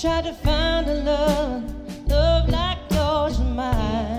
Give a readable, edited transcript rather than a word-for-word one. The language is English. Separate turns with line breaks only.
Tried to find a love like yours and mine.